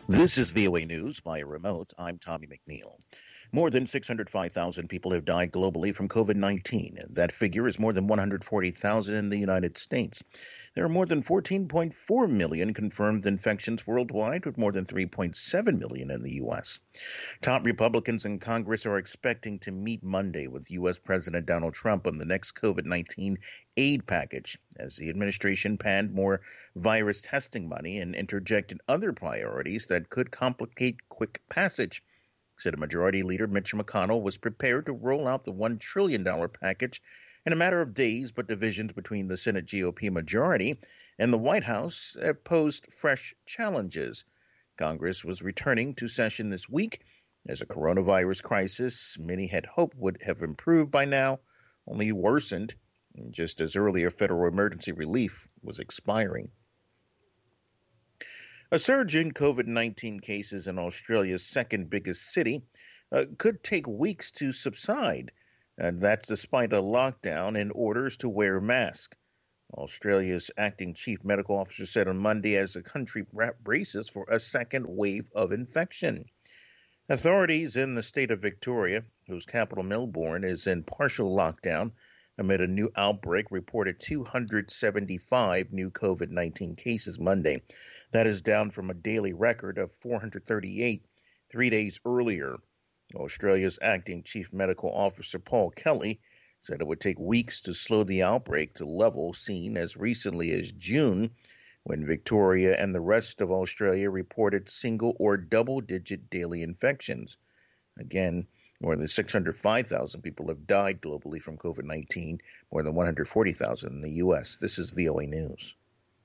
This is VOA News via remote. I'm Tommy McNeil. More than 605,000 people have died globally from COVID 19. That figure is more than 140,000 in the United States. There are more than 14.4 million confirmed infections worldwide, with more than 3.7 million in the U.S. Top Republicans in Congress are expecting to meet Monday with U.S. President Donald Trump on the next COVID 19 aid package, as the administration panned more virus testing money and interjected other priorities that could complicate quick passage. Senate Majority Leader Mitch McConnell was prepared to roll out the $1 trillion package in a matter of days, but divisions between the Senate GOP majority and the White House posed fresh challenges. Congress was returning to session this week as a coronavirus crisis many had hoped would have improved by now only worsened, just as earlier federal emergency relief was expiring. A surge in COVID 19 cases in Australia's second biggest city could take weeks to subside, and that's despite a lockdown and orders to wear masks. Australia's acting chief medical officer said on Monday as the country braces for a second wave of infection. Authorities in the state of Victoria, whose capital Melbourne is in partial lockdown amid a new outbreak, reported 275 new COVID 19 cases Monday. That is down from a daily record of 438 3 days earlier. Australia's acting chief medical officer Paul Kelly said it would take weeks to slow the outbreak to levels seen as recently as June, when Victoria and the rest of Australia reported single or double-digit daily infections. Again, more than 605,000 people have died globally from COVID-19, more than 140,000 in the U.S. This is VOA News.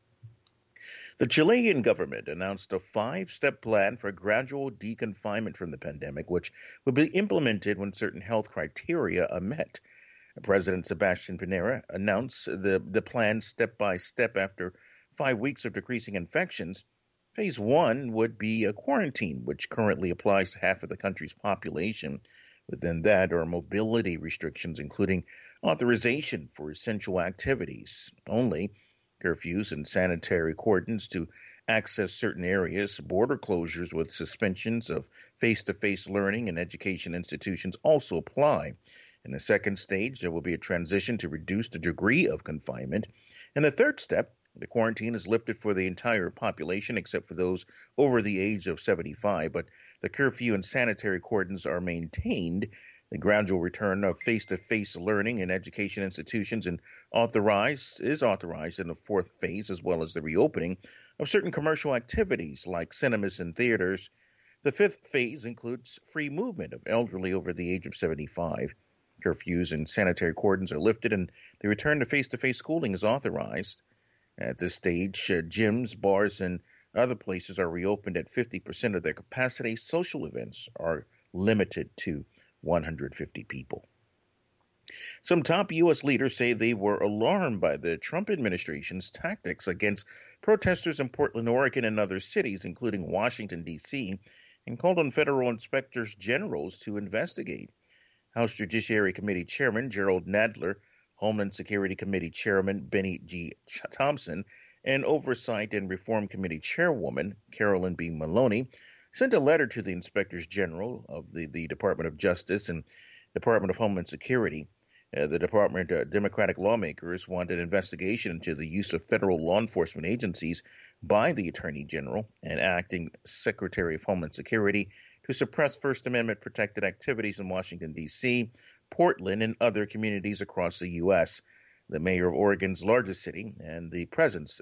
The Chilean government announced a 5-step plan for gradual deconfinement from the pandemic, which will be implemented when certain health criteria are met. President Sebastián Piñera announced the plan step by step after 5 weeks of decreasing infections. Phase 1 would be a quarantine, which currently applies to half of the country's population. Within that are mobility restrictions, including authorization for essential activities only, curfews and sanitary cordons to access certain areas, border closures with suspensions of face-to-face learning and education institutions also apply. In the second stage, there will be a transition to reduce the degree of confinement. In the third step, the quarantine is lifted for the entire population except for those over the age of 75, but the curfew and sanitary cordons are maintained. The gradual return of face-to-face learning in education institutions is authorized in the fourth phase, as well as the reopening of certain commercial activities like cinemas and theaters. The fifth phase includes free movement of elderly over the age of 75. Curfews and sanitary cordons are lifted, and the return to face-to-face schooling is authorized. At this stage, gyms, bars, and other places are reopened at 50% of their capacity. Social events are limited to 150 people. Some top U.S. leaders say they were alarmed by the Trump administration's tactics against protesters in Portland, Oregon, and other cities, including Washington, D.C., and called on federal inspectors generals to investigate. House Judiciary Committee Chairman Gerald Nadler, Homeland Security Committee Chairman Benny G. Thompson, and Oversight and Reform Committee Chairwoman Carolyn B. Maloney sent a letter to the Inspectors General of the Department of Justice and Department of Homeland Security. The Department Democratic lawmakers want an investigation into the use of federal law enforcement agencies by the Attorney General and Acting Secretary of Homeland Security to suppress First Amendment protected activities in Washington, D.C., Portland, and other communities across the U.S. The mayor of Oregon's largest city and the presence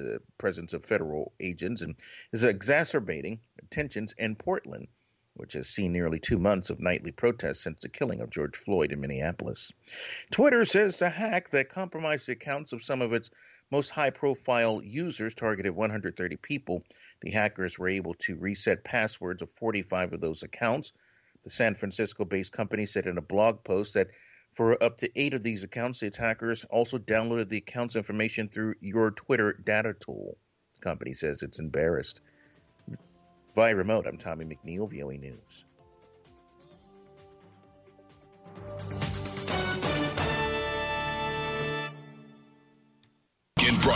of federal agents is exacerbating tensions in Portland, which has seen nearly 2 months of nightly protests since the killing of George Floyd in Minneapolis. Twitter says the hack that compromised the accounts of some of its most high-profile users targeted 130 people. The hackers were able to reset passwords of 45 of those accounts. The San Francisco-based company said in a blog post that for up to 8 of these accounts, the attackers also downloaded the account's information through your Twitter data tool. The company says it's embarrassed. Via remote, I'm Tommy McNeil, VOA News.